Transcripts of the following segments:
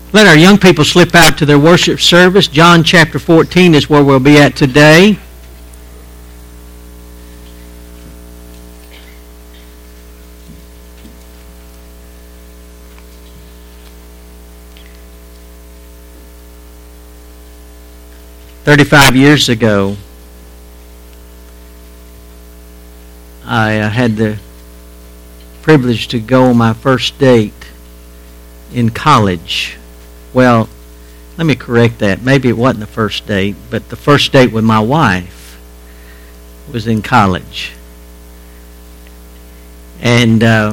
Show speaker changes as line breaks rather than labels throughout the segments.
Let our young people slip out to their worship service. John chapter 14 is where we'll be at today. "35 years ago, I had the privilege to go on my first date in college. Well, let me correct that. Maybe it wasn't the first date, but the first date with my wife was in college. And I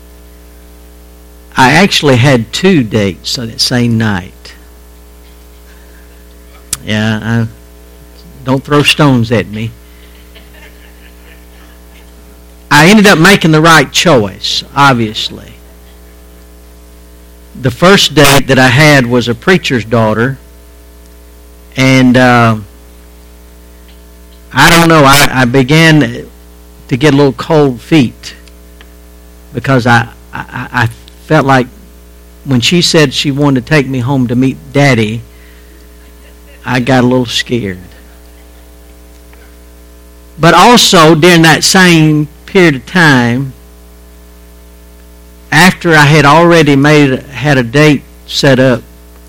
actually had 2 dates on that same night. Yeah, don't throw stones at me. I ended up making the right choice, obviously. The first date that I had was a preacher's daughter, and I don't know, I began to get a little cold feet because I felt like when she said she wanted to take me home to meet Daddy, I got a little scared. But also during that same period of time, after I had already had a date set up,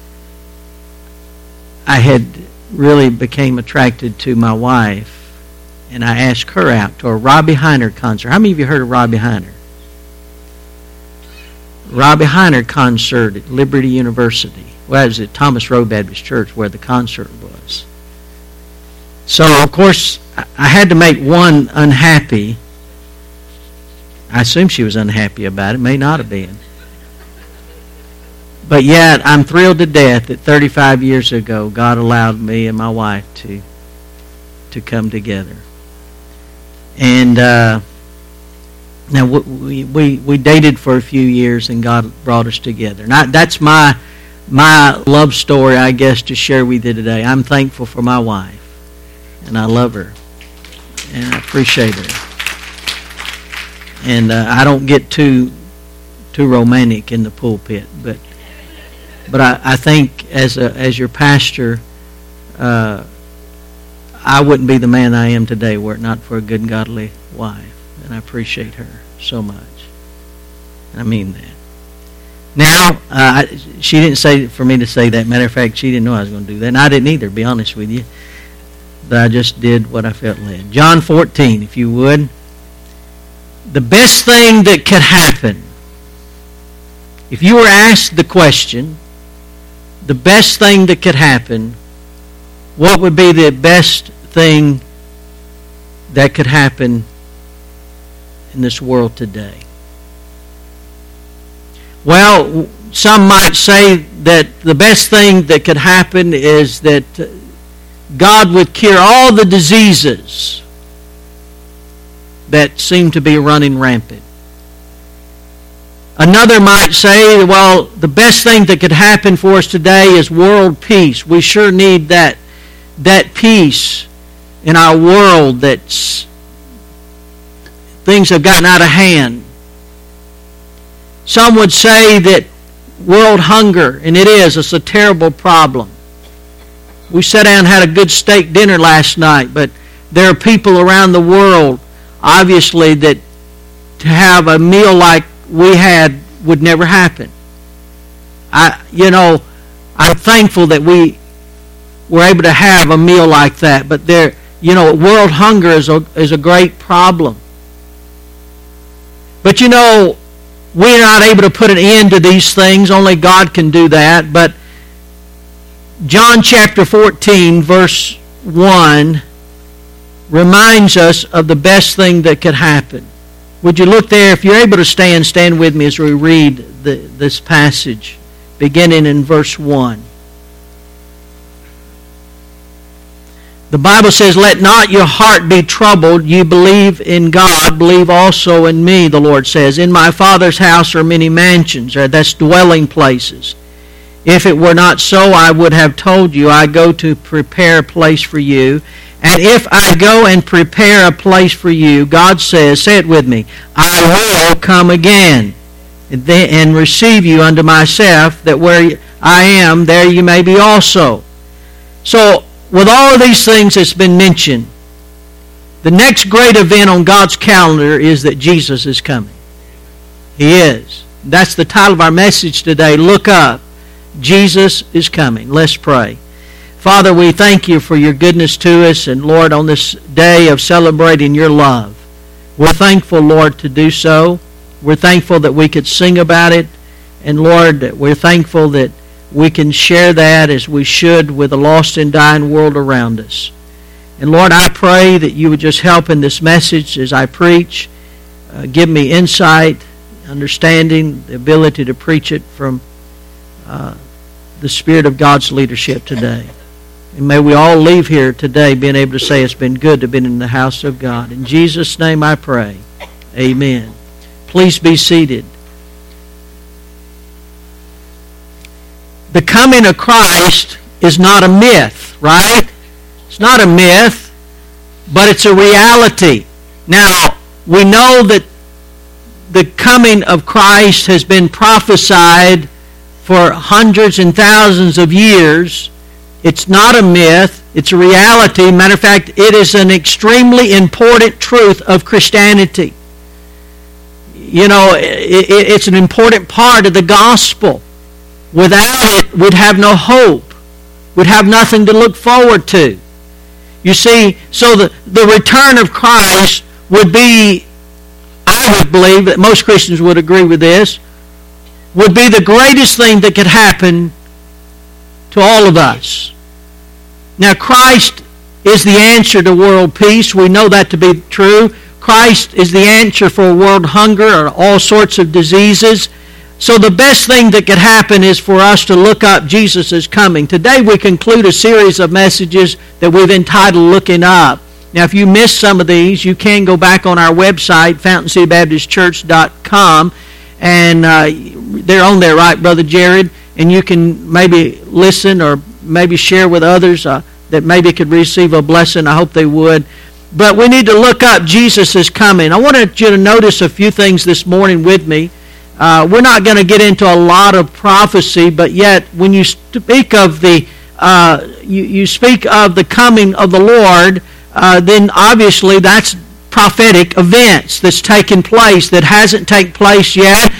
I had really became attracted to my wife, and I asked her out to a Robbie Heiner concert. How many of you heard of Robbie Heiner? Robbie Heiner concert at Liberty University. Well, it was at Thomas Road Baptist Church where the concert was. So, of course, I had to make one unhappy. I assume she was unhappy about it. May not have been. But yet, I'm thrilled to death that 35 years ago, God allowed me and my wife to come together. And now we dated for a few years, and God brought us together. Now, that's my love story, I guess, to share with you today. I'm thankful for my wife, and I love her, and I appreciate her. And I don't get too romantic in the pulpit, but I think as your pastor, I wouldn't be the man I am today were it not for a good, godly wife, and I appreciate her so much. I mean that. Now, she didn't say for me to say that. Matter of fact, she didn't know I was going to do that, and I didn't either, to be honest with you. But I just did what I felt led. John 14, if you would. The best thing that could happen, if you were asked the question, the best thing that could happen, what would be the best thing that could happen in this world today? Well, some might say that the best thing that could happen is that God would cure all the diseases that seem to be running rampant. Another might say, well, the best thing that could happen for us today is world peace. We sure need that peace in our world that's things have gotten out of hand. Some would say that world hunger, and it's a terrible problem. We sat down and had a good steak dinner last night, but there are people around the world, obviously, that to have a meal like we had would never happen. I'm thankful that we were able to have a meal like that, but world hunger is a great problem. But we're not able to put an end to these things. Only God can do that. But John chapter 14, verse 1 reminds us of the best thing that could happen. Would you look there? If you're able to stand with me as we read this passage, beginning in verse 1. The Bible says, "Let not your heart be troubled. You believe in God, believe also in me," the Lord says. "In my Father's house are many mansions," or that's dwelling places. "If it were not so, I would have told you, I go to prepare a place for you. And if I go and prepare a place for you," God says, say it with me, "I will come again and receive you unto myself, that where I am, there you may be also. So, with all of these things that's been mentioned, the next great event on God's calendar is that Jesus is coming. He is. That's the title of our message today. Look up. Jesus is coming. Let's pray. Father, we thank you for your goodness to us, and Lord, on this day of celebrating your love, we're thankful, Lord, to do so. We're thankful that we could sing about it, and Lord, we're thankful that we can share that as we should with the lost and dying world around us. And Lord, I pray that you would just help in this message as I preach. Give me insight, understanding, the ability to preach it from the Spirit of God's leadership today. And may we all leave here today being able to say it's been good to have been in the house of God. In Jesus' name I pray. Amen. Please be seated. The coming of Christ is not a myth, right? It's not a myth, but it's a reality. Now, we know that the coming of Christ has been prophesied for hundreds and thousands of years. It's not a myth. It's a reality. Matter of fact, it is an extremely important truth of Christianity. You know, it's an important part of the gospel. Without it, we'd have no hope. We'd have nothing to look forward to. You see, so the return of Christ would be, I would believe that most Christians would agree with this, would be the greatest thing that could happen to all of us. Now, Christ is the answer to world peace. We know that to be true. Christ is the answer for world hunger or all sorts of diseases. So the best thing that could happen is for us to look up Jesus is coming. Today we conclude a series of messages that we've entitled Looking Up. Now, if you missed some of these, you can go back on our website, FountainCityBaptistChurch.com, and they're on there, right, Brother Jared? And you can maybe listen or maybe share with others that maybe could receive a blessing. I hope they would. But we need to look up Jesus is coming. I wanted you to notice a few things this morning with me. We're not going to get into a lot of prophecy, but yet when you speak of the you speak of the coming of the Lord, then obviously that's prophetic events that's taken place that hasn't taken place yet.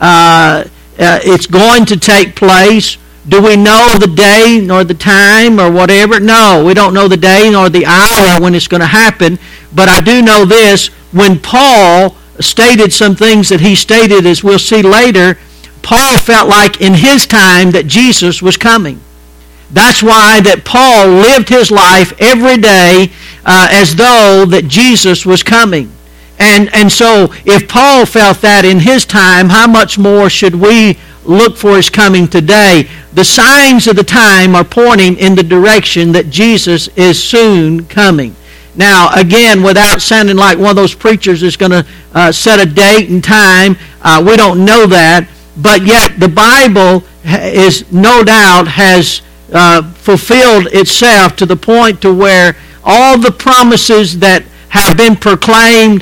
It's going to take place. Do we know the day nor the time or whatever? No, we don't know the day nor the hour when it's going to happen. But I do know this: when Paul stated some things that he stated, as we'll see later, Paul felt like in his time that Jesus was coming. That's why that Paul lived his life every day as though that Jesus was coming. And so if Paul felt that in his time, how much more should we look for his coming today? The signs of the time are pointing in the direction that Jesus is soon coming. Now, again, without sounding like one of those preachers that's going to set a date and time, we don't know that. But yet the Bible is no doubt has fulfilled itself to the point to where all the promises that have been proclaimed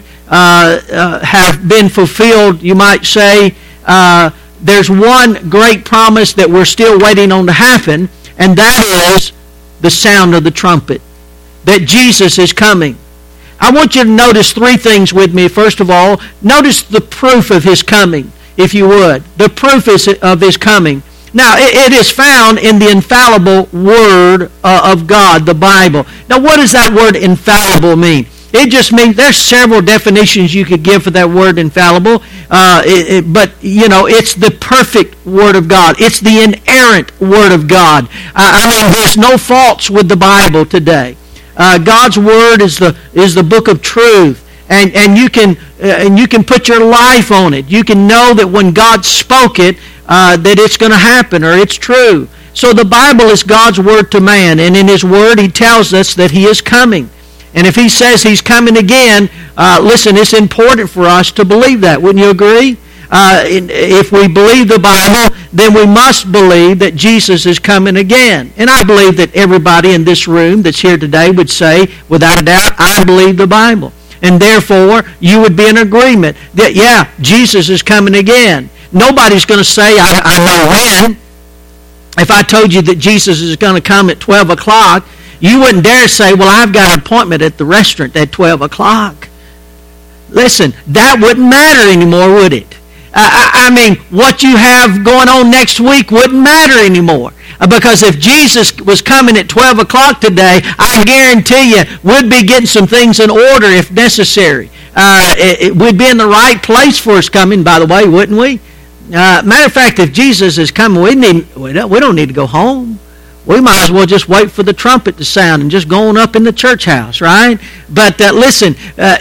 have been fulfilled, you might say. There's one great promise that we're still waiting on to happen, and that is the sound of the trumpet, that Jesus is coming. I want you to notice three things with me. First of all, notice the proof of his coming, if you would. The proof of his coming. Now, it is found in the infallible Word of God, the Bible. Now, what does that word infallible mean? It just means there's several definitions you could give for that word infallible, but, you know, it's the perfect Word of God. It's the inerrant Word of God. I mean, there's no faults with the Bible today. God's Word is the book of truth, and you can put your life on it. You can know that when God spoke it, that it's going to happen or it's true. So the Bible is God's Word to man, and in His Word He tells us that He is coming. And if He says He's coming again, listen, it's important for us to believe that. Wouldn't you agree? If we believe the Bible, then we must believe that Jesus is coming again. And I believe that everybody in this room that's here today would say, without a doubt, I believe the Bible. And therefore, you would be in agreement that, yeah, Jesus is coming again. Nobody's going to say, I know when. If I told you that Jesus is going to come at 12 o'clock, you wouldn't dare say, well, I've got an appointment at the restaurant at 12 o'clock. Listen, that wouldn't matter anymore, would it? I mean, what you have going on next week wouldn't matter anymore. Because if Jesus was coming at 12 o'clock today, I guarantee you we'd be getting some things in order if necessary. We'd be in the right place for his coming, by the way, wouldn't we? Matter of fact, if Jesus is coming, we don't need to go home. We might as well just wait for the trumpet to sound and just go on up in the church house, right? But listen,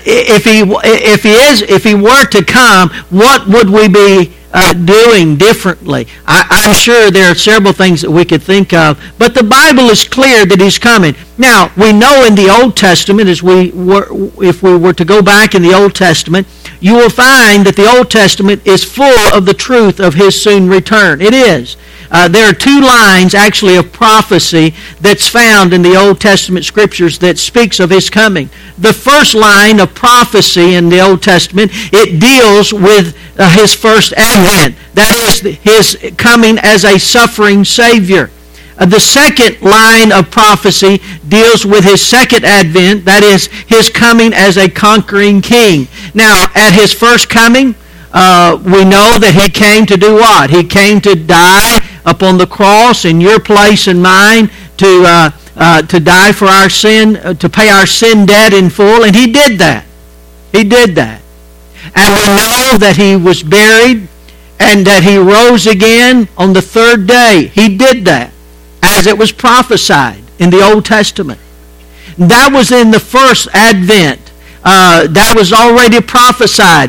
if he were to come, what would we be doing differently? I'm sure there are several things that we could think of, but the Bible is clear that he's coming. Now, we know in the Old Testament, if we were to go back in the Old Testament, you will find that the Old Testament is full of the truth of his soon return. It is. There are two lines, actually, of prophecy that's found in the Old Testament Scriptures that speaks of his coming. The first line of prophecy in the Old Testament, it deals with his first advent. That is, his coming as a suffering Savior. The second line of prophecy deals with his second advent. That is, his coming as a conquering king. Now, at his first coming, we know that he came to do what? He came to die upon the cross in your place and mine, to die for our sin, to pay our sin debt in full, and he did that. He did that. And we know that he was buried and that he rose again on the third day. He did that, as it was prophesied in the Old Testament. That was in the first advent. That was already prophesied.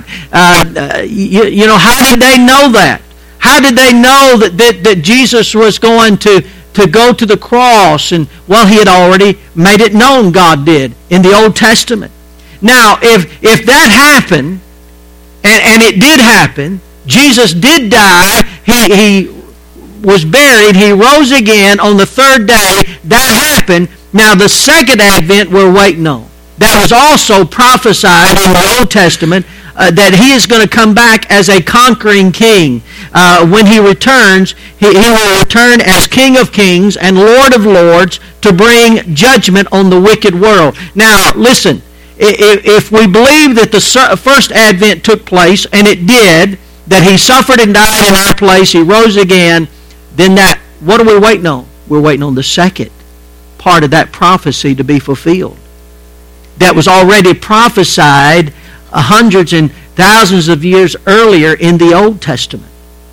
You know, how did they know that? How did they know that Jesus was going to go to the cross? And, well, he had already made it known, God did, in the Old Testament. Now, if that happened, and it did happen, Jesus did die, he was buried, he rose again on the third day, that happened. Now, the second advent we're waiting on. That was also prophesied in the Old Testament, that he is going to come back as a conquering king. When he returns, he will return as King of Kings and Lord of Lords to bring judgment on the wicked world. Now, listen, if we believe that the first advent took place, and it did, that he suffered and died in our place, he rose again, then what are we waiting on? We're waiting on the second part of that prophecy to be fulfilled. That was already prophesied hundreds and thousands of years earlier in the Old Testament.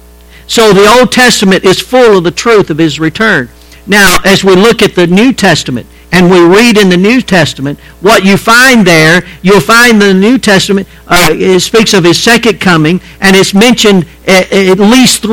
So the Old Testament is full of the truth of his return. Now, as we look at the New Testament, and we read in the New Testament, what you find there, you'll find the New Testament, it speaks of his second coming, and it's mentioned at least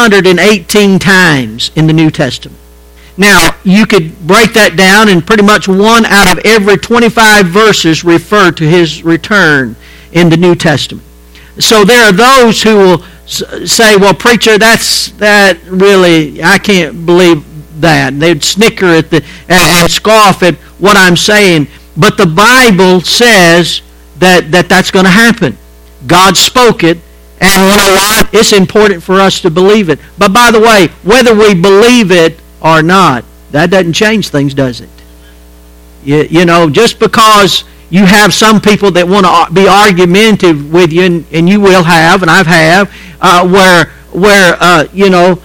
318 times in the New Testament. Now, you could break that down, and pretty much one out of every 25 verses refer to his return in the New Testament. So there are those who will say, well, preacher, that really, I can't believe that. They'd snicker at and scoff at what I'm saying. But the Bible says that's going to happen. God spoke it, and you know what? It's important for us to believe it. But by the way, whether we believe it or not, that doesn't change things, does it? You know, just because you have some people that want to be argumentative with you, and you will have, and I've have, where you know,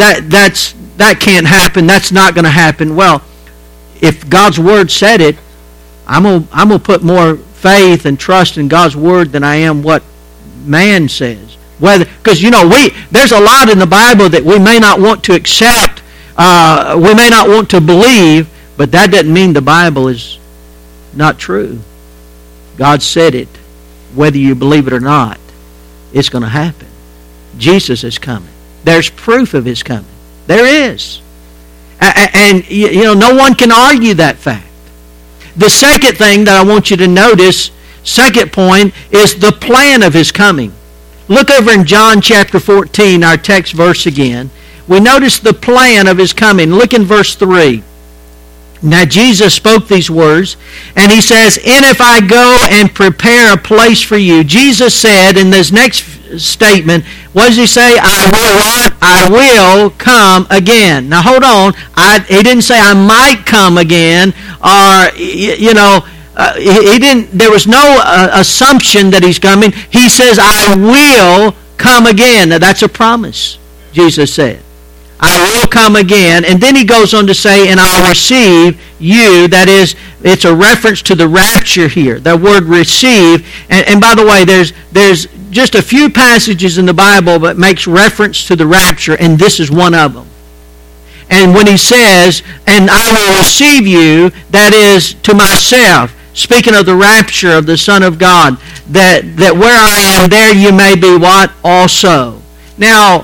that can't happen, that's not going to happen. Well, if God's Word said it, I'm gonna put more faith and trust in God's Word than I am what man says. Because, you know, there's a lot in the Bible that we may not want to accept, we may not want to believe, but that doesn't mean the Bible is not true. God said it. Whether you believe it or not, it's going to happen. Jesus is coming. There's proof of his coming. There is. And, you know, no one can argue that fact. The second thing that I want you to notice, second point, is the plan of his coming. Look over in John chapter 14, our text verse again. We notice the plan of his coming. Look in verse 3. Now Jesus spoke these words, and he says, and if I go and prepare a place for you. Jesus said in this next statement, what does he say? I will what? I will come again. Now hold on. He didn't say I might come again, or, he didn't. There was no assumption that he's coming. He says, I will come again. Now that's a promise, Jesus said. I will come again. And then he goes on to say, and I'll receive you. That is, it's a reference to the rapture here. The word receive. And by the way, there's just a few passages in the Bible that makes reference to the rapture, and this is one of them. And when he says, and I will receive you, that is to myself, speaking of the rapture of the Son of God, that where I am, there you may be what? Also. Now,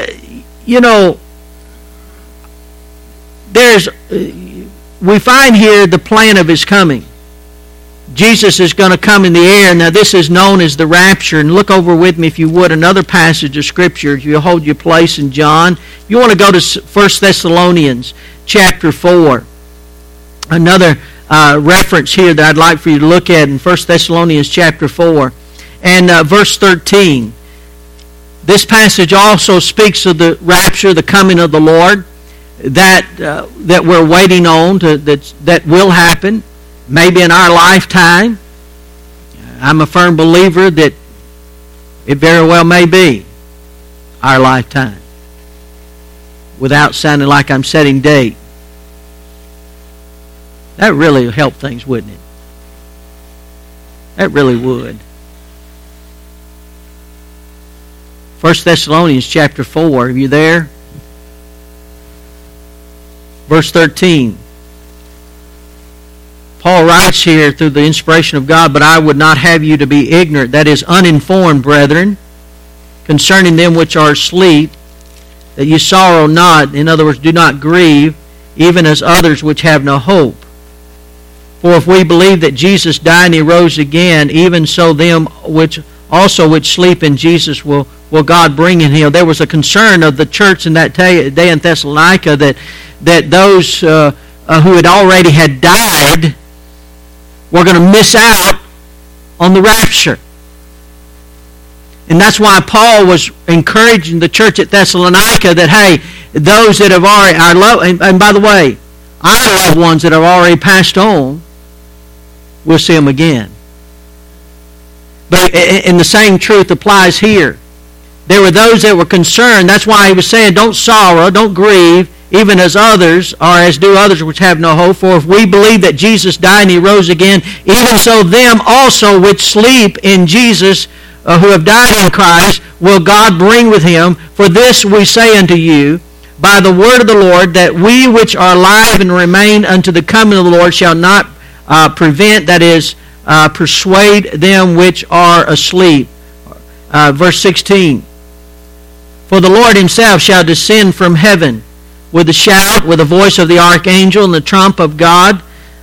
we find here the plan of his coming. Jesus is going to come in the air. Now this is known as the rapture. And look over with me, if you would, another passage of Scripture. If you hold your place in John. You want to go to 1 Thessalonians chapter 4. Another reference here that I'd like for you to look at in 1 Thessalonians chapter 4. And verse 13. This passage also speaks of the rapture, the coming of the Lord, that we're waiting on, that will happen, maybe in our lifetime. I'm a firm believer that it very well may be our lifetime, without sounding like I'm setting date. That really would help things, wouldn't it? That really would. 1 Thessalonians chapter 4, are you there? Verse 13. Paul writes here through the inspiration of God, but I would not have you to be ignorant, that is, uninformed, brethren, concerning them which are asleep, that you sorrow not, in other words, do not grieve, even as others which have no hope. For if we believe that Jesus died and he rose again, even so them which sleep in Jesus will God bring in him. There was a concern of the church in that day in Thessalonica that those who had already had died were going to miss out on the rapture. And that's why Paul was encouraging the church at Thessalonica that, hey, those that have already, and by the way, our loved ones that have already passed on, we'll see them again. But and the same truth applies here. There were those that were concerned. That's why he was saying, don't sorrow, don't grieve, even as others, or as do others which have no hope. For if we believe that Jesus died and he rose again, even so them also which sleep in Jesus, who have died in Christ, will God bring with him. For this we say unto you, by the word of the Lord, that we which are alive and remain unto the coming of the Lord shall not prevent, that is, persuade them which are asleep. Verse 16. For the Lord himself shall descend from heaven with a shout, with the voice of the archangel, and the trump of God,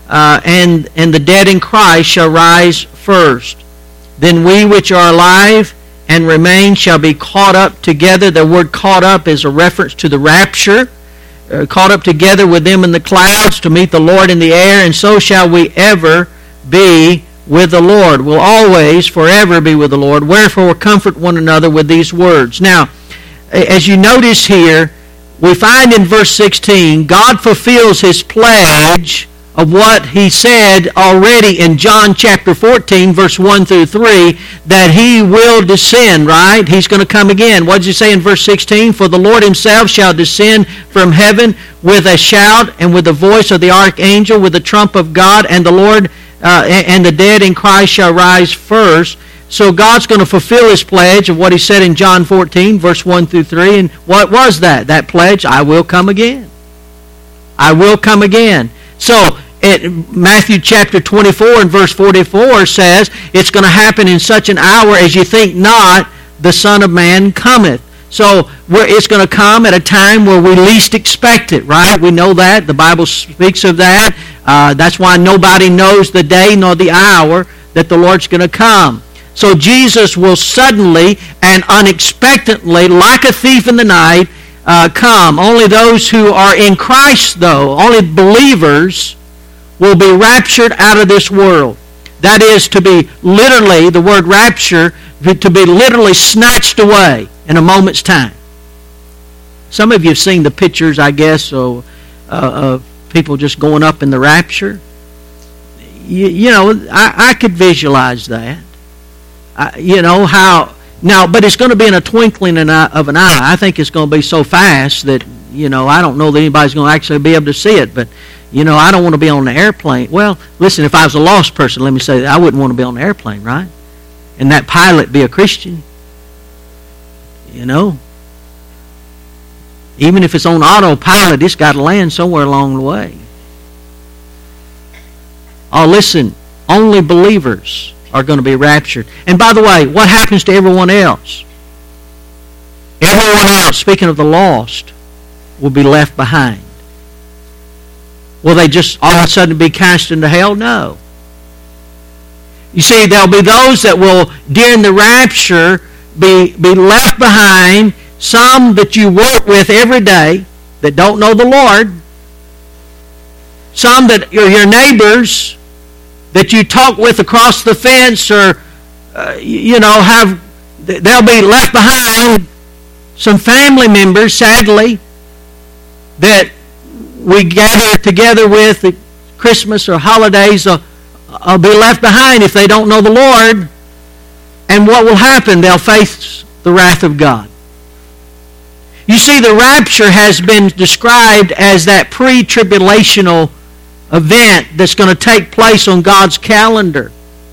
and the dead in Christ shall rise first. Then we which are alive and remain shall be caught up together. The word caught up is a reference to the rapture. Caught up together with them in the clouds to meet the Lord in the air, and so shall we ever be with the Lord. We'll always, forever be with the Lord. Wherefore comfort one another with these words. Now, as you notice here, we find in verse 16, God fulfills his pledge of what he said already in John chapter 14, verse 1 through 3, that he will descend, right? He's going to come again. What does he say in verse 16? For the Lord himself shall descend from heaven with a shout and with the voice of the archangel, with the trump of God, and the Lord and the dead in Christ shall rise first. So God's going to fulfill his pledge of what he said in John 14, verse 1 through 3. And what was that? That pledge, I will come again. I will come again. So Matthew chapter 24 and verse 44 says, it's going to happen in such an hour as you think not, the Son of Man cometh. So it's going to come at a time where we least expect it, right? We know that. The Bible speaks of that. That's why nobody knows the day nor the hour that the Lord's going to come. So Jesus will suddenly and unexpectedly, like a thief in the night, come. Only those who are in Christ, though, only believers will be raptured out of this world. That is to be literally, the word rapture, to be literally snatched away in a moment's time. Some of you have seen the pictures, I guess, of people just going up in the rapture. You know, I could visualize that. You know, how... Now, but it's going to be in a twinkling of an eye. I think it's going to be so fast that, you know, I don't know that anybody's going to actually be able to see it. But, you know, I don't want to be on the airplane. Well, listen, if I was a lost person, let me say that I wouldn't want to be on the airplane, right? And that pilot be a Christian. You know? Even if it's on autopilot, it's got to land somewhere along the way. Oh, listen, only believers are going to be raptured. And by the way, what happens to everyone else? Everyone else, speaking of the lost, will be left behind. Will they just all of a sudden be cast into hell? No. You see, there'll be those that will, during the rapture, be left behind. Some that you work with every day that don't know the Lord. Some that are your neighbors that you talk with across the fence, or you know, they'll be left behind. Some family members, sadly, that we gather together with at Christmas or holidays will be left behind if they don't know the Lord. And what will happen? They'll face the wrath of God. You see, the rapture has been described as that pre-tribulational event that's going to take place on God's calendar.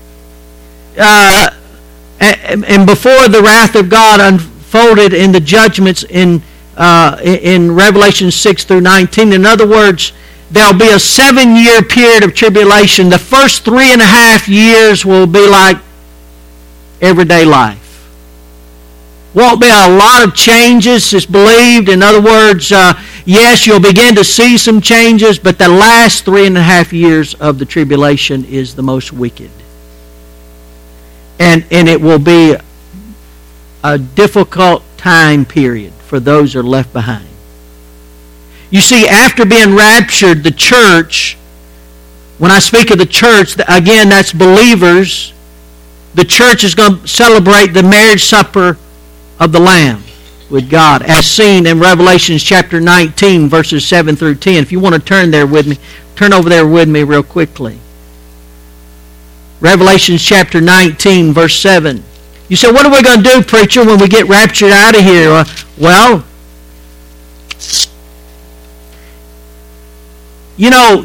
And before the wrath of God unfolded in the judgments in Revelation 6 through 19. In other words, there'll be a 7-year period of tribulation. The first 3.5 years will be like everyday life. Won't be a lot of changes, it's believed. In other words, yes, you'll begin to see some changes, but the last 3.5 years of the tribulation is the most wicked. And it will be a difficult time period for those who are left behind. You see, after being raptured, the church, when I speak of the church, again, that's believers. The church is going to celebrate the marriage supper of the Lamb with God, as seen in Revelation chapter 19, verses 7 through 10. If you want to turn over there with me real quickly. Revelation chapter 19, verse 7. You say, what are we going to do, preacher, when we get raptured out of here? Well, you know,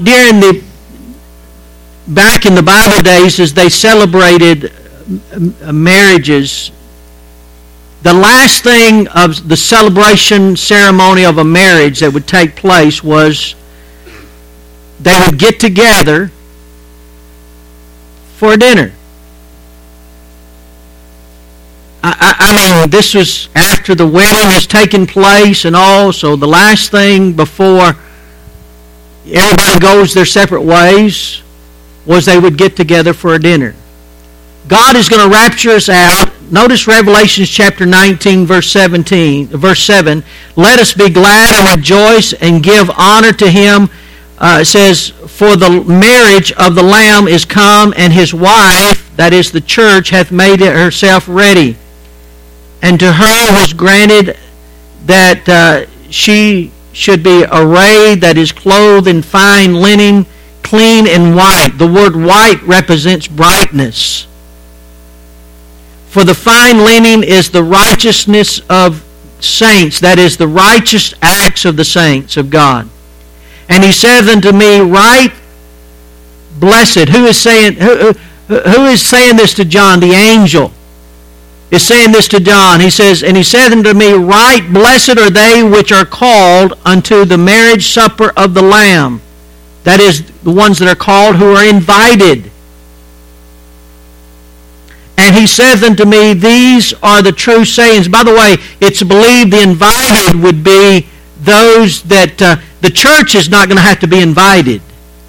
back in the Bible days, as they celebrated marriages, the last thing of the celebration ceremony of a marriage that would take place was they would get together for a dinner. I mean, this was after the wedding has taken place and all, so the last thing before everybody goes their separate ways was they would get together for a dinner. God is going to rapture us out. Notice Revelation chapter 19, verse 7. Let us be glad and rejoice and give honor to him. It says, for the marriage of the Lamb is come, and his wife, that is the church, hath made herself ready. And to her was granted that she should be arrayed, that is clothed in fine linen, clean and white. The word white represents brightness. For the fine linen is the righteousness of saints, that is the righteous acts of the saints of God. And he said unto me, right blessed. Who is saying this to John? The angel is saying this to John. He says, and he said unto me, right blessed are they which are called unto the marriage supper of the Lamb. That is, the ones that are called who are invited. And he saith unto me, these are the true sayings. By the way, it's believed the invited would be those that the church is not going to have to be invited.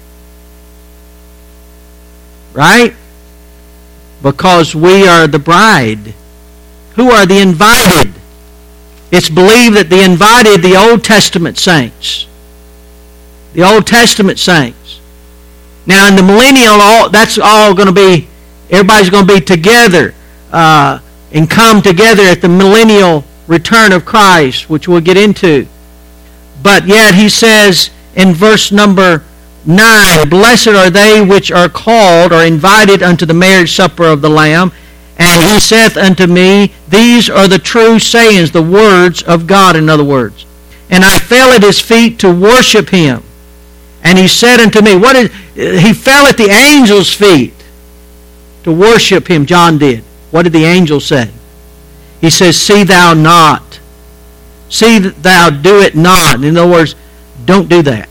Right? Because we are the bride. Who are the invited? It's believed that they invited the Old Testament saints. The Old Testament saints. Now in the millennial, that's all going to be, everybody's going to be together and come together at the millennial return of Christ, which we'll get into. But yet he says in verse number 9, blessed are they which are called or invited unto the marriage supper of the Lamb. And he saith unto me, these are the true sayings, the words of God, in other words. And I fell at his feet to worship him. And he said unto me, he fell at the angel's feet to worship him, John did. What did the angel say? He says, see thou not. See that thou do it not. In other words, don't do that.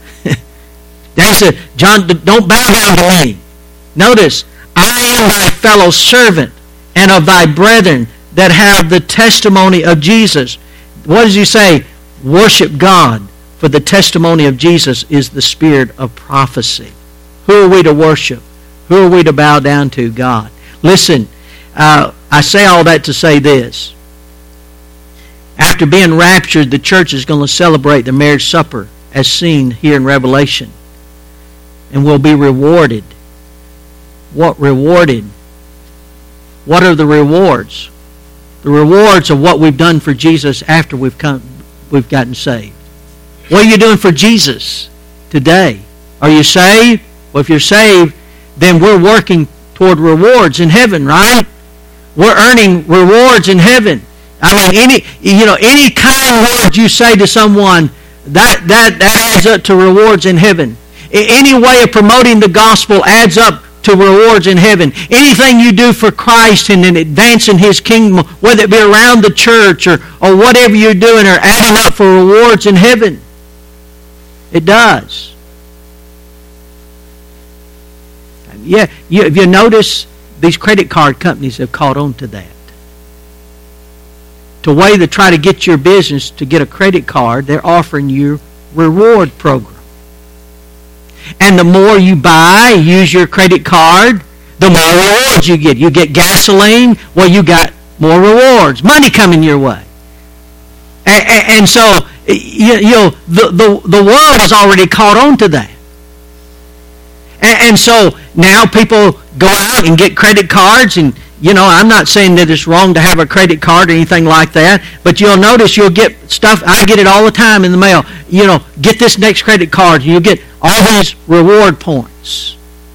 They said, John, don't bow down to me. Notice, I am thy fellow servant and of thy brethren that have the testimony of Jesus. What does he say? Worship God, for the testimony of Jesus is the spirit of prophecy. Who are we to worship? Who are we to bow down to? God. Listen, I say all that to say this. After being raptured, the church is going to celebrate the marriage supper as seen here in Revelation. And will be rewarded. What rewarded? What are the rewards? The rewards of what we've done for Jesus after we've gotten saved. What are you doing for Jesus today? Are you saved? Well, if you're saved, then we're working toward rewards in heaven, right? We're earning rewards in heaven. I mean, any kind word you say to someone, that adds up to rewards in heaven. Any way of promoting the gospel adds up to rewards in heaven. Anything you do for Christ and in advancing His kingdom, whether it be around the church or whatever you're doing, are adding up for rewards in heaven. It does. Yeah, if you notice, these credit card companies have caught on to that. To way to try to get your business to get a credit card, they're offering you reward program. And the more you buy, use your credit card, the more rewards you get. You get gasoline, well, you got more rewards. Money coming your way. And so, the world has already caught on to that. And so now people go out and get credit cards, and I'm not saying that it's wrong to have a credit card or anything like that, but you'll notice you'll get stuff, I get it all the time in the mail, get this next credit card, and you'll get all these reward points.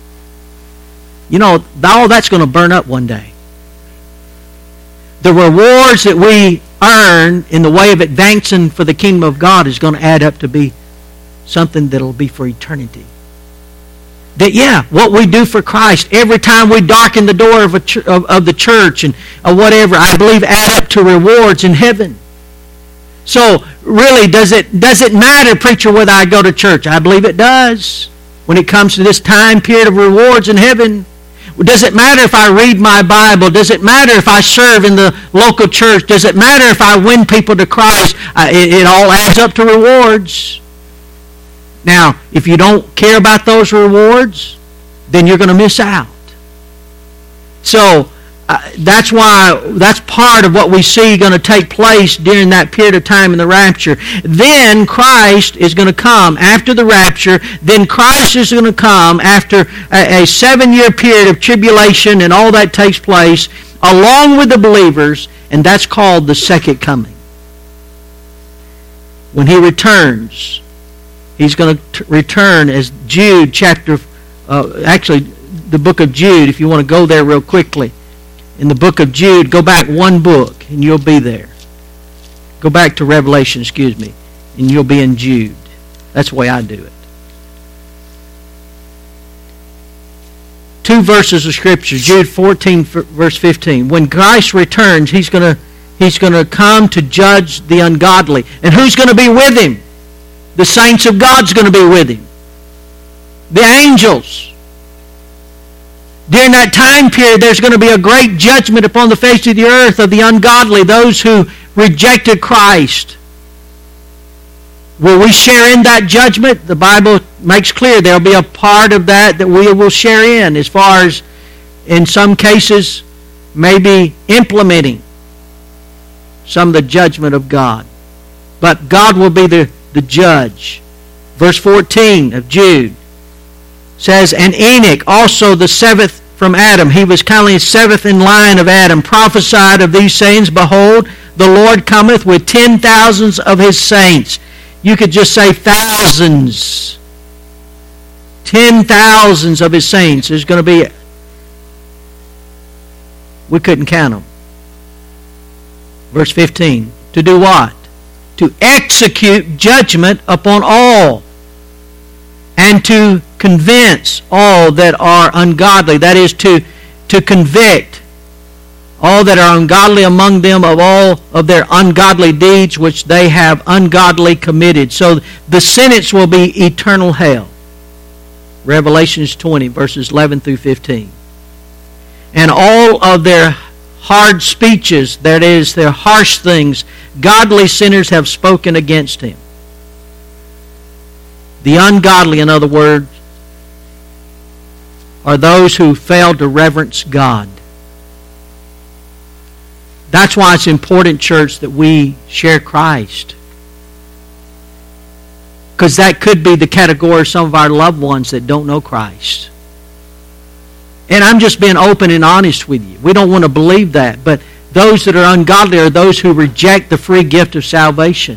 All that's going to burn up one day. The rewards that we earn in the way of advancing for the kingdom of God is going to add up to be something that'll be for eternity. That, what we do for Christ, every time we darken the door of the church and whatever, I believe add up to rewards in heaven. So, really, does it matter, preacher, whether I go to church? I believe it does. When it comes to this time period of rewards in heaven, does it matter if I read my Bible? Does it matter if I serve in the local church? Does it matter if I win people to Christ? It all adds up to rewards. Now, if you don't care about those rewards, then you're going to miss out. So, that's part of what we see going to take place during that period of time in the rapture. Then Christ is going to come after the rapture. Then Christ is going to come after a 7-year period of tribulation and all that takes place along with the believers, and that's called the second coming. When He returns, He's going to return as Jude chapter, the book of Jude, if you want to go there real quickly. In the book of Jude, go back one book and you'll be there. Go back to Revelation, and you'll be in Jude. That's the way I do it. 2 verses of Scripture, Jude 14, verse 15. When Christ returns, He's going to come to judge the ungodly. And who's going to be with Him? The saints of God's going to be with Him. The angels. During that time period, there's going to be a great judgment upon the face of the earth of the ungodly, those who rejected Christ. Will we share in that judgment? The Bible makes clear there'll be a part of that we will share in, as far as, in some cases, maybe implementing some of the judgment of God. But God will be the judge. Verse 14 of Jude says, and Enoch, also the seventh from Adam, he was kindly seventh in line of Adam, prophesied of these sayings, behold, the Lord cometh with 10,000s of his saints. You could just say thousands. 10,000s of his saints. There's going to be, we couldn't count them. Verse 15. To do what? To execute judgment upon all, and to convince all that are ungodly. That is, to convict all that are ungodly among them of all of their ungodly deeds which they have ungodly committed. So the sentence will be eternal hell. Revelations 20, verses 11 through 15. And all of their hard speeches, that is, their harsh things, godly sinners have spoken against him. The ungodly, in other words, are those who fail to reverence God. That's why it's important, church, that we share Christ. Because that could be the category of some of our loved ones that don't know Christ. And I'm just being open and honest with you. We don't want to believe that. But those that are ungodly are those who reject the free gift of salvation.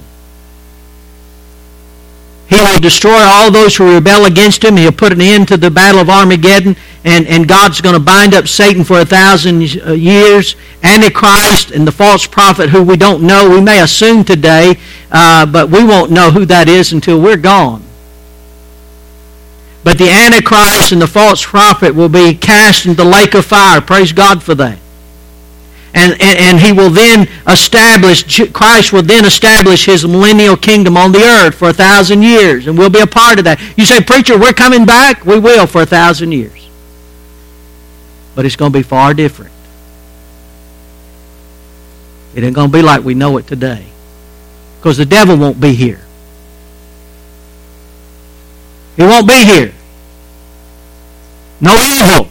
He will destroy all those who rebel against him. He'll put an end to the battle of Armageddon. And God's going to bind up Satan for 1,000 years. Antichrist and the false prophet who we don't know. We may assume today, but we won't know who that is until we're gone. But the Antichrist and the false prophet will be cast into the lake of fire. Praise God for that. And he will then Christ will then establish his millennial kingdom on the earth for 1,000 years. And we'll be a part of that. You say, preacher, we're coming back? We will for 1,000 years. But it's going to be far different. It ain't going to be like we know it today. Because the devil won't be here. He won't be here. No evil.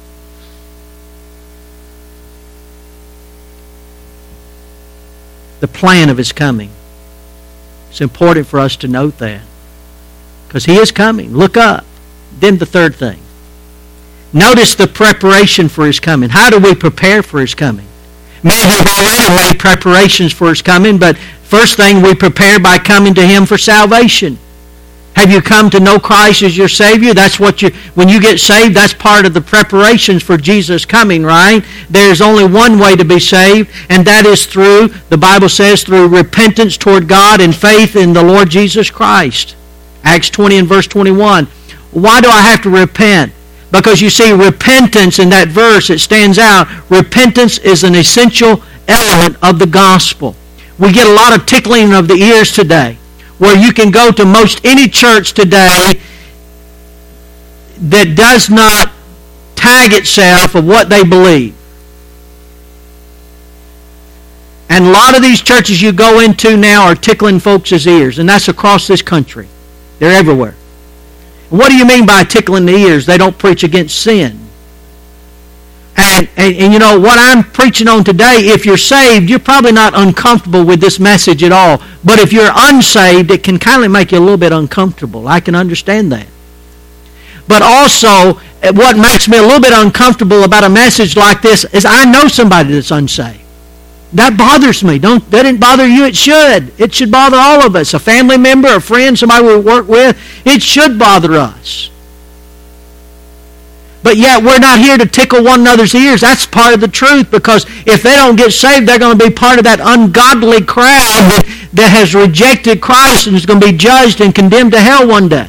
The plan of his coming. It's important for us to note that. Because he is coming. Look up. Then the third thing. Notice the preparation for his coming. How do we prepare for his coming? Many have already made preparations for his coming, but first thing, we prepare by coming to him for salvation. Have you come to know Christ as your Savior? That's what when you get saved, that's part of the preparations for Jesus' coming, right? There's only one way to be saved, and that is through, the Bible says, through repentance toward God and faith in the Lord Jesus Christ. Acts 20 and verse 21. Why do I have to repent? Because you see, repentance in that verse, it stands out. Repentance is an essential element of the gospel. We get a lot of tickling of the ears today, where you can go to most any church today that does not tag itself of what they believe. And a lot of these churches you go into now are tickling folks' ears, and that's across this country. They're everywhere. What do you mean by tickling the ears? They don't preach against sin. And you know, what I'm preaching on today, if you're saved, you're probably not uncomfortable with this message at all. But if you're unsaved, it can kind of make you a little bit uncomfortable. I can understand that. But also, what makes me a little bit uncomfortable about a message like this is I know somebody that's unsaved. That bothers me. That didn't bother you. It should. It should bother all of us. A family member, a friend, somebody we work with. It should bother us. But yet we're not here to tickle one another's ears. That's part of the truth, because if they don't get saved, they're going to be part of that ungodly crowd that has rejected Christ and is going to be judged and condemned to hell one day.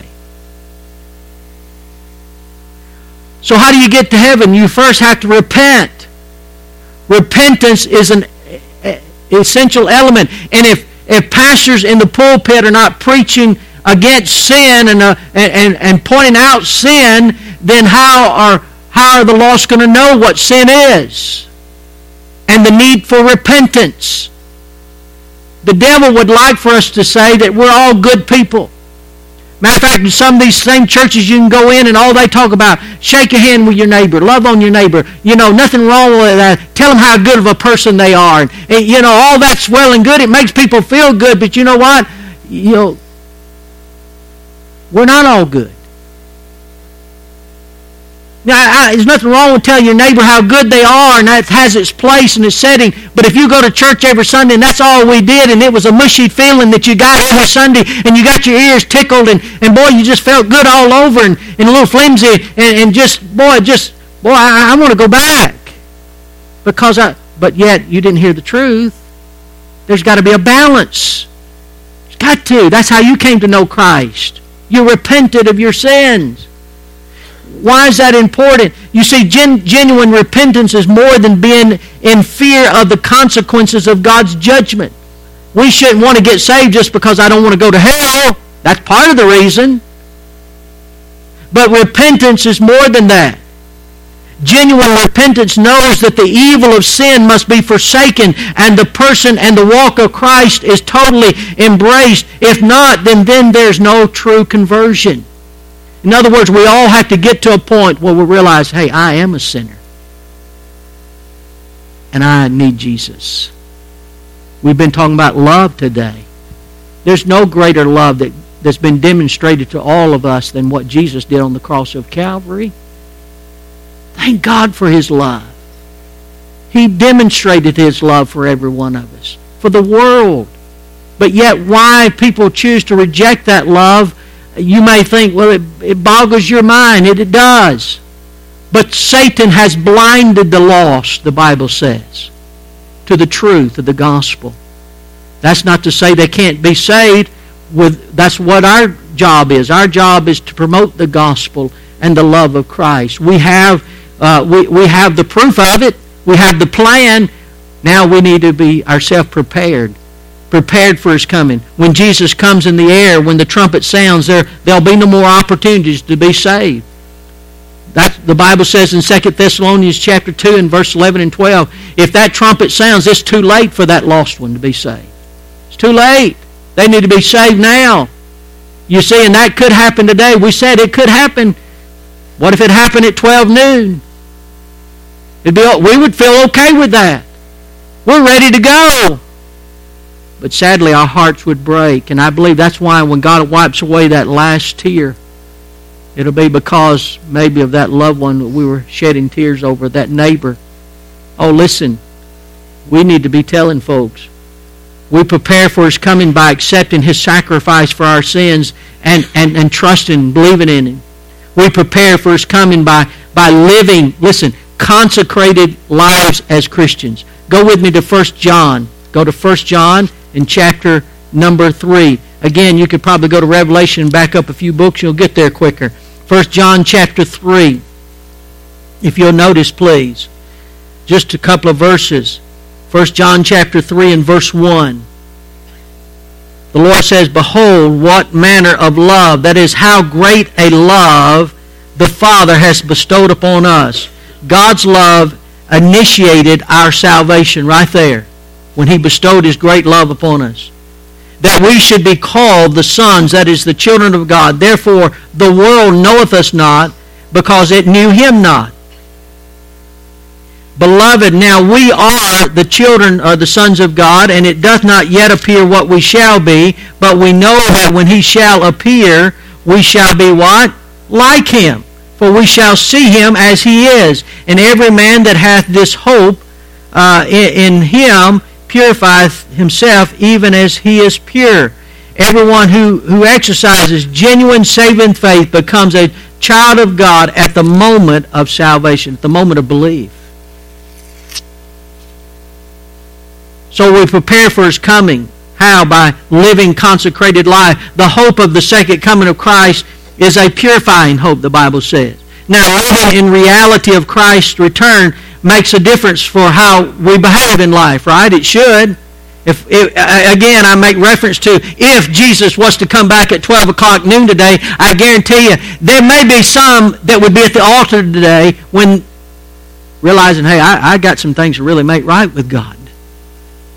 So how do you get to heaven? You first have to repent. Repentance is an essential element. And if pastors in the pulpit are not preaching against sin and pointing out sin, then how are the lost going to know what sin is and the need for repentance? The devil would like for us to say that we're all good people. Matter of fact, in some of these same churches you can go in and all they talk about, shake your hand with your neighbor, love on your neighbor, nothing wrong with that. Tell them how good of a person they are. And all that's well and good. It makes people feel good, but you know what? We're not all good. Now, there's nothing wrong with telling your neighbor how good they are, and that has its place and its setting. But if you go to church every Sunday and that's all we did, and it was a mushy feeling that you got every Sunday, and you got your ears tickled, and boy, you just felt good all over, and a little flimsy, and I want to go back. But yet, you didn't hear the truth. There's got to be a balance. There's got to. That's how you came to know Christ. You repented of your sins. Why is that important? You see, genuine repentance is more than being in fear of the consequences of God's judgment. We shouldn't want to get saved just because I don't want to go to hell. That's part of the reason. But repentance is more than that. Genuine repentance knows that the evil of sin must be forsaken and the person and the walk of Christ is totally embraced. If not, then there's no true conversion. In other words, we all have to get to a point where we realize, hey, I am a sinner. And I need Jesus. We've been talking about love today. There's no greater love that's been demonstrated to all of us than what Jesus did on the cross of Calvary. Thank God for His love. He demonstrated His love for every one of us, for the world. But yet why people choose to reject that love, you may think, well, it boggles your mind. It does. But Satan has blinded the lost, the Bible says, to the truth of the gospel. That's not to say they can't be saved. That's what our job is. Our job is to promote the gospel and the love of Christ. We have the proof of it. We have the plan. Now we need to be ourselves prepared for His coming. When Jesus comes in the air, when the trumpet sounds, there'll be no more opportunities to be saved. That's the Bible says in 2 Thessalonians chapter 2 and verse 11 and 12, if that trumpet sounds, it's too late for that lost one to be saved. It's too late. They need to be saved now. You see, and that could happen today. We said it could happen. What if it happened at 12 noon? We would feel okay with that. We're ready to go. But sadly, our hearts would break. And I believe that's why when God wipes away that last tear, it'll be because maybe of that loved one that we were shedding tears over, that neighbor. Oh, listen, we need to be telling folks. We prepare for His coming by accepting His sacrifice for our sins and trusting and believing in Him. We prepare for His coming by living, listen, consecrated lives as Christians. Go with me to 1 John. Go to 1 John in chapter number 3. Again, you could probably go to Revelation and back up a few books. You'll get there quicker. 1 John chapter 3. If you'll notice, please. Just a couple of verses. 1 John chapter 3 and verse 1. The Lord says, behold, what manner of love, that is, how great a love the Father has bestowed upon us. God's love initiated our salvation right there when He bestowed His great love upon us. That we should be called the sons, that is, the children of God. Therefore, the world knoweth us not, because it knew Him not. Beloved, now we are the children or the sons of God, and it doth not yet appear what we shall be, but we know that when He shall appear, we shall be what? Like Him. For we shall see Him as He is. And every man that hath this hope in Him purifieth himself even as he is pure. Everyone who exercises genuine saving faith becomes a child of God at the moment of salvation, at the moment of belief. So we prepare for His coming. How? By living consecrated life. The hope of the second coming of Christ is a purifying hope, the Bible says. Now, living in reality of Christ's return makes a difference for how we behave in life, right? It should. Again, I make reference to if Jesus was to come back at 12 o'clock noon today, I guarantee you there may be some that would be at the altar today when realizing, hey, I got some things to really make right with God.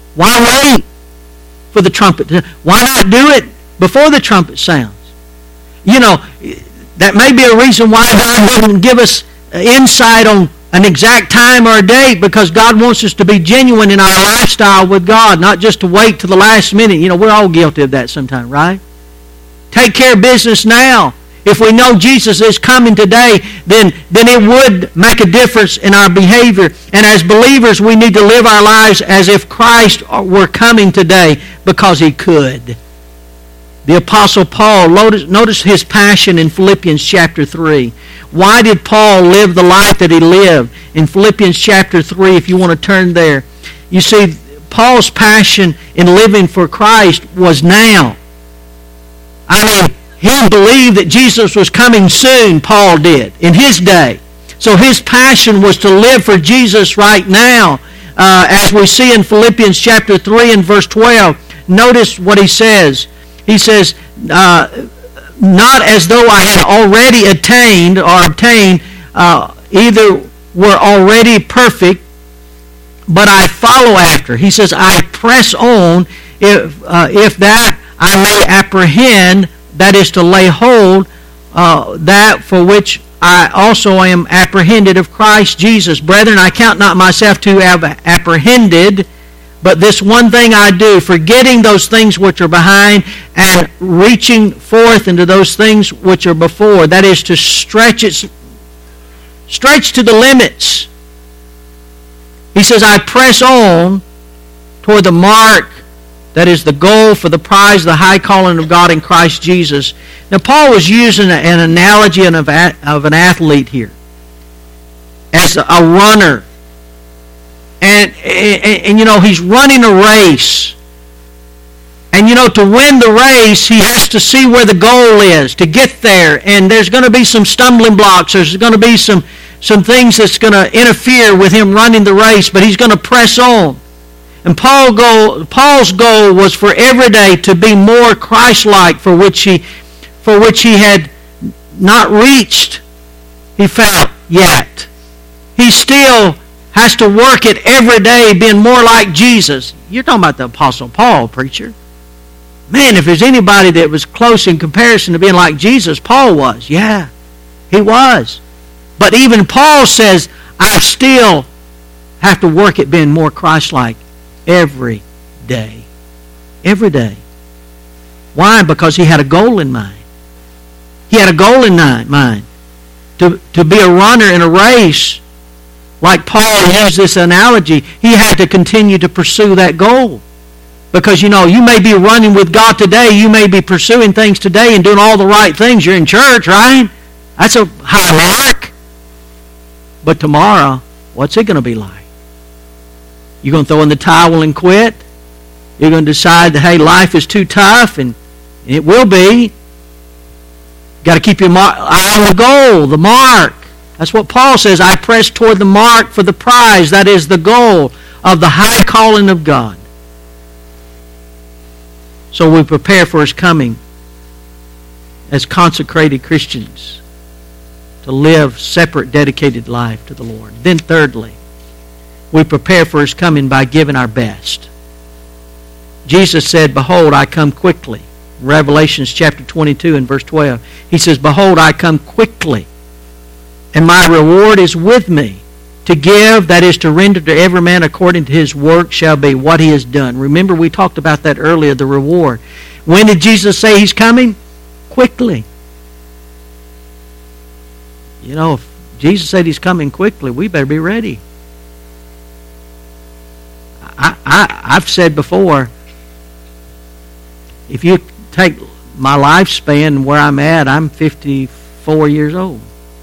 Why wait for the trumpet? Why not do it before the trumpet sounds? You know, that may be a reason why God didn't give us insight on an exact time or a date, because God wants us to be genuine in our lifestyle with God, not just to wait to the last minute. You know, we're all guilty of that sometimes, right? Take care of business now. If we know Jesus is coming today, then it would make a difference in our behavior. And as believers, we need to live our lives as if Christ were coming today, because He could. The Apostle Paul, notice his passion in Philippians chapter 3. Why did Paul live the life that he lived? In Philippians chapter 3, if you want to turn there, you see Paul's passion in living for Christ was now. I mean, he believed that Jesus was coming soon, Paul did, in his day. So his passion was to live for Jesus right now. As we see in Philippians chapter 3 and verse 12, notice what he says. He says, not as though I had already attained or obtained, either were already perfect, but I follow after. He says, I press on, if that I may apprehend, that is to lay hold, that for which I also am apprehended of Christ Jesus. Brethren, I count not myself to have apprehended, but this one thing I do, forgetting those things which are behind and reaching forth into those things which are before. That is to stretch to the limits. He says, I press on toward the mark, that is the goal for the prize of the high calling of God in Christ Jesus. Now, Paul was using an analogy of an athlete here as a runner. And you know, he's running a race. And you know, to win the race, he has to see where the goal is, to get there. And there's going to be some stumbling blocks. There's going to be some things that's going to interfere with him running the race, but he's going to press on. And Paul's goal was for every day to be more Christ-like, for which he had not reached, he felt, yet. He still has to work it every day, being more like Jesus. You're talking about the Apostle Paul, preacher. Man, if there's anybody that was close in comparison to being like Jesus, Paul was. Yeah, he was. But even Paul says, I still have to work at being more Christ-like every day. Every day. Why? Because he had a goal in mind. He had a goal in mind. To be a runner in a race, like Paul used this analogy, he had to continue to pursue that goal. Because, you know, you may be running with God today, you may be pursuing things today and doing all the right things. You're in church, right? That's a high mark. But tomorrow, what's it going to be like? You're going to throw in the towel and quit? You're going to decide that, hey, life is too tough, and it will be. You've got to keep your eye on the goal, the mark. That's what Paul says. I press toward the mark for the prize. That is the goal of the high calling of God. So we prepare for His coming as consecrated Christians to live separate, dedicated life to the Lord. Then thirdly, we prepare for His coming by giving our best. Jesus said, behold, I come quickly. Revelations chapter 22 and verse 12. He says, behold, I come quickly, and my reward is with me, to give, that is to render to every man according to his work shall be what he has done. Remember, we talked about that earlier, the reward. When did Jesus say He's coming? Quickly. You know, if Jesus said He's coming quickly, we better be ready. I've said before, if you take my lifespan where I'm at, I'm 54 years old.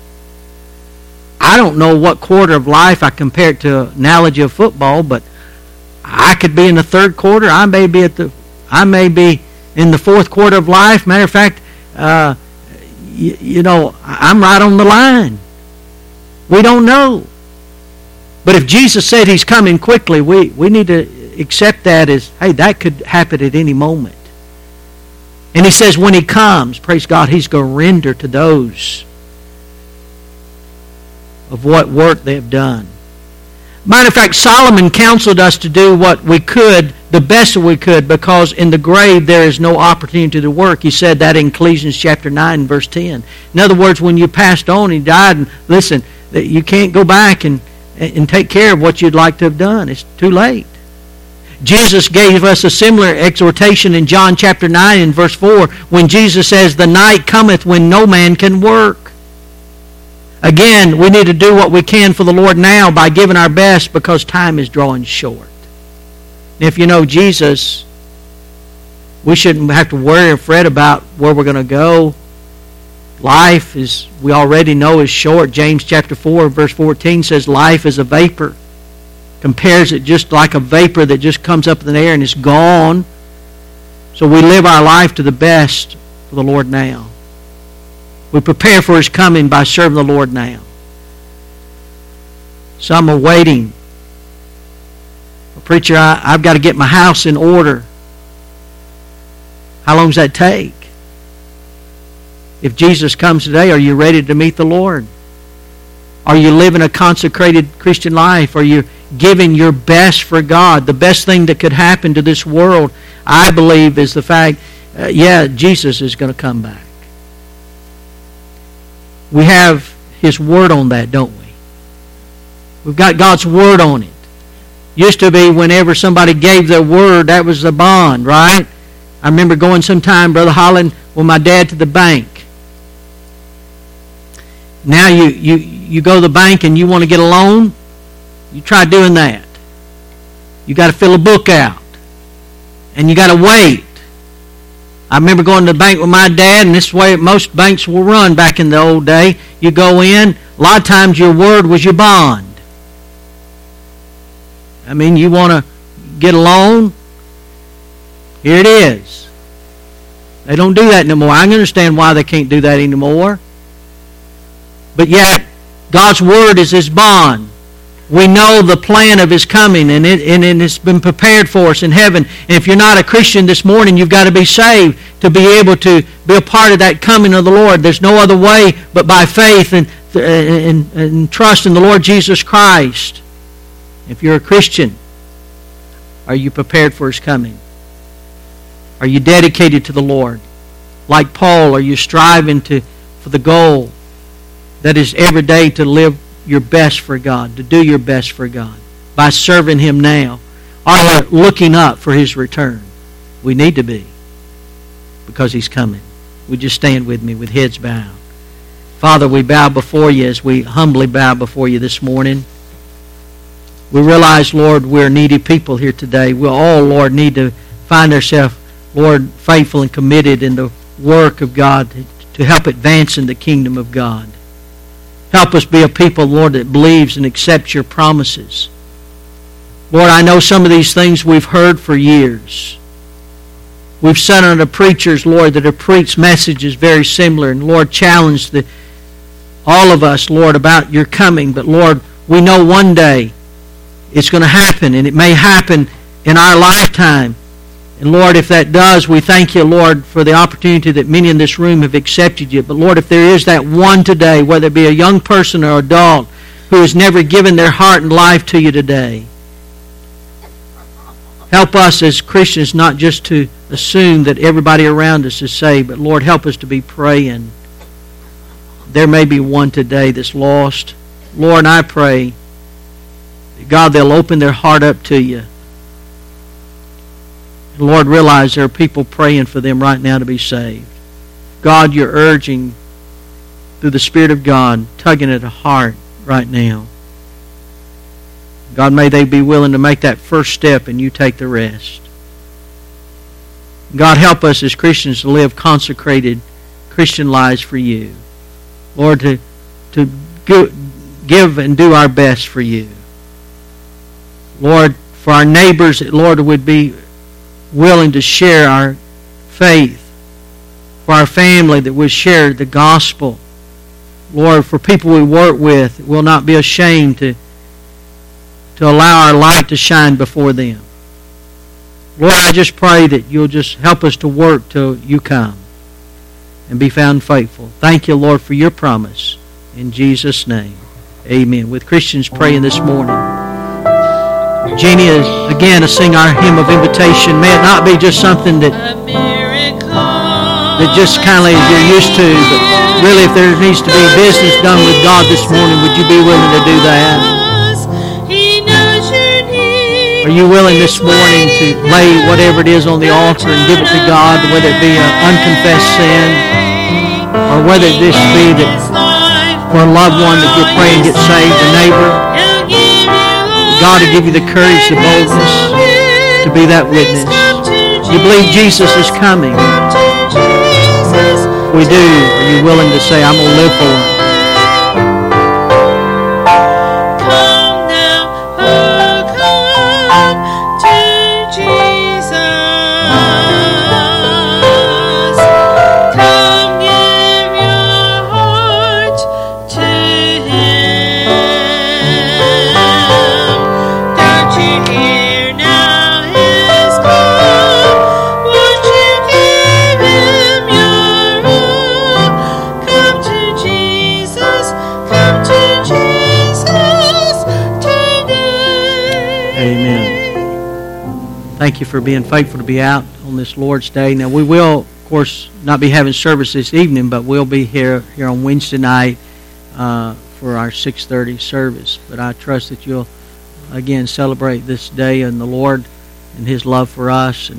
I don't know what quarter of life I compare it to an analogy of football, but I could be in the third quarter. I may be in the fourth quarter of life. Matter of fact, you know, I'm right on the line. We don't know. But if Jesus said He's coming quickly, we need to accept that as, hey, that could happen at any moment. And He says when He comes, praise God, He's going to render to those of what work they have done. Matter of fact, Solomon counseled us to do what we could, the best that we could, because in the grave there is no opportunity to work. He said that in Ecclesiastes chapter 9, verse 10. In other words, when you passed on and died, and listen, you can't go back and take care of what you'd like to have done. It's too late. Jesus gave us a similar exhortation in John chapter 9 and verse 4 when Jesus says, "The night cometh when no man can work." Again, we need to do what we can for the Lord now by giving our best because time is drawing short. And if you know Jesus, we shouldn't have to worry or fret about where we're going to go. Life, is we already know, is short. James chapter 4 verse 14 says life is a vapor. Compares it just like a vapor that just comes up in the air and is gone. So we live our life to the best for the Lord now. We prepare for His coming by serving the Lord now. Some are waiting. Preacher, I've got to get my house in order. How long does that take? If Jesus comes today, are you ready to meet the Lord? Are you living a consecrated Christian life? Are you giving your best for God? The best thing that could happen to this world, I believe, is the fact, Jesus is going to come back. We have His Word on that, don't we? We've got God's Word on it. Used to be whenever somebody gave their word, that was a bond, right? I remember going sometime, Brother Holland, with my dad to the bank. Now you go to the bank and you want to get a loan, you try doing that. You got to fill a book out. And you got to wait. I remember going to the bank with my dad, and this way most banks were run back in the old day. You go in, a lot of times your word was your bond. I mean, you want to get a loan? Here it is. They don't do that no more. I can understand why they can't do that anymore. But yet, God's Word is His bond. We know the plan of His coming, and it's been prepared for us in heaven. And if you're not a Christian this morning, you've got to be saved to be able to be a part of that coming of the Lord. There's no other way but by faith and trust in the Lord Jesus Christ. If you're a Christian, are you prepared for His coming? Are you dedicated to the Lord? Like Paul, are you striving for the goal that is every day to live your best for God, to do your best for God by serving Him now? Are you looking up for His return? We need to be, because He's coming. Would you stand with me with heads bowed? Father, we bow before You as we humbly bow before You this morning. We realize, Lord, we're needy people here today. We all, Lord, need to find ourselves, Lord, faithful and committed in the work of God to help advance in the kingdom of God. Help us be a people, Lord, that believes and accepts Your promises. Lord, I know some of these things we've heard for years. We've sat under preachers, Lord, that have preached messages very similar, and, Lord, challenged all of us, Lord, about Your coming. But, Lord, we know one day it's going to happen, and it may happen in our lifetime. And Lord, if that does, we thank You, Lord, for the opportunity that many in this room have accepted You. But Lord, if there is that one today, whether it be a young person or adult, who has never given their heart and life to You today, help us as Christians not just to assume that everybody around us is saved, but Lord, help us to be praying. There may be one today that's lost. Lord, I pray, God, they'll open their heart up to You. And Lord, realize there are people praying for them right now to be saved. God, You're urging through the Spirit of God, tugging at a heart right now. God, may they be willing to make that first step and You take the rest. God, help us as Christians to live consecrated Christian lives for You. Lord, to give and do our best for You. Lord, for our neighbors, that, Lord, would be willing to share our faith. For our family, that would share the gospel. Lord, for people we work with, will not be ashamed to allow our light to shine before them. Lord, I just pray that You'll just help us to work till You come and be found faithful. Thank You, Lord, for Your promise. In Jesus' name, amen. With Christians praying this morning, Jeannie is again to sing our hymn of invitation. May it not be just something that just kind of you're used to, but really if there needs to be business done with God this morning, would you be willing to do that? Are you willing this morning to lay whatever it is on the altar and give it to God, whether it be an unconfessed sin, or whether it just be that for a loved one that you're praying get saved, a neighbor, God to give you the courage, the boldness to be that witness. You believe Jesus is coming? If we do, are you willing to say, I'm going to live for Him? Thank you for being faithful to be out on this Lord's Day. Now, we will, of course, not be having service this evening, but we'll be here on Wednesday night for our 6:30 service. But I trust that you'll, again, celebrate this day and the Lord and His love for us.